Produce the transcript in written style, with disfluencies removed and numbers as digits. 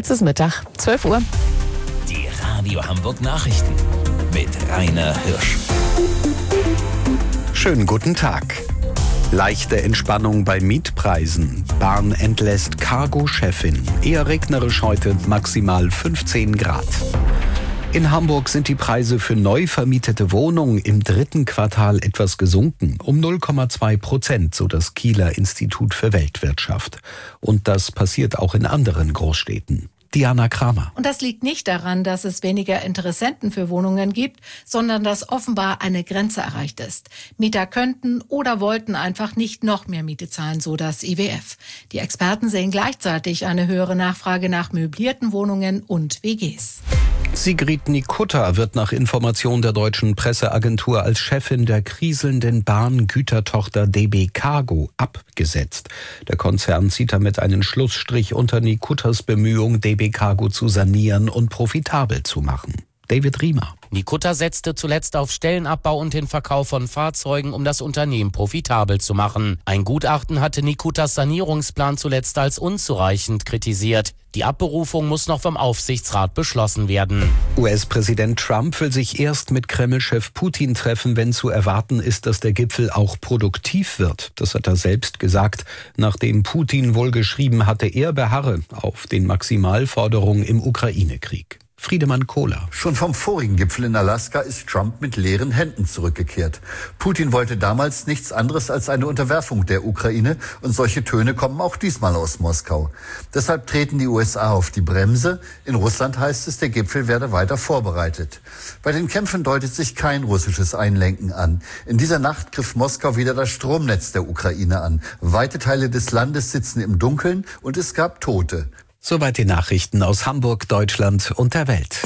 Jetzt ist Mittag, 12 Uhr. Die Radio Hamburg Nachrichten mit Rainer Hirsch. Schönen guten Tag. Leichte Entspannung bei Mietpreisen. Bahn entlässt Cargo-Chefin. Eher regnerisch heute, maximal 15 Grad. In Hamburg sind die Preise für neu vermietete Wohnungen im dritten Quartal etwas gesunken, um 0,2%, so das Kieler Institut für Weltwirtschaft. Und das passiert auch in anderen Großstädten. Diana Kramer. Und das liegt nicht daran, dass es weniger Interessenten für Wohnungen gibt, sondern dass offenbar eine Grenze erreicht ist. Mieter könnten oder wollten einfach nicht noch mehr Miete zahlen, so das IWF. Die Experten sehen gleichzeitig eine höhere Nachfrage nach möblierten Wohnungen und WGs. Sigrid Nikutta wird nach Information der deutschen Presseagentur als Chefin der kriselnden Bahngütertochter DB Cargo abgesetzt. Der Konzern zieht damit einen Schlussstrich unter Nikuttas Bemühungen, DB Cargo zu sanieren und profitabel zu machen. David Riemer. Nikutta setzte zuletzt auf Stellenabbau und den Verkauf von Fahrzeugen, um das Unternehmen profitabel zu machen. Ein Gutachten hatte Nikuttas Sanierungsplan zuletzt als unzureichend kritisiert. Die Abberufung muss noch vom Aufsichtsrat beschlossen werden. US-Präsident Trump will sich erst mit Kreml-Chef Putin treffen, wenn zu erwarten ist, dass der Gipfel auch produktiv wird. Das hat er selbst gesagt, nachdem Putin wohl geschrieben hatte, er beharre auf den Maximalforderungen im Ukraine-Krieg. Friedemann Kohler. Schon vom vorigen Gipfel in Alaska ist Trump mit leeren Händen zurückgekehrt. Putin wollte damals nichts anderes als eine Unterwerfung der Ukraine und solche Töne kommen auch diesmal aus Moskau. Deshalb treten die USA auf die Bremse. In Russland heißt es, der Gipfel werde weiter vorbereitet. Bei den Kämpfen deutet sich kein russisches Einlenken an. In dieser Nacht griff Moskau wieder das Stromnetz der Ukraine an. Weite Teile des Landes sitzen im Dunkeln und es gab Tote. Soweit die Nachrichten aus Hamburg, Deutschland und der Welt.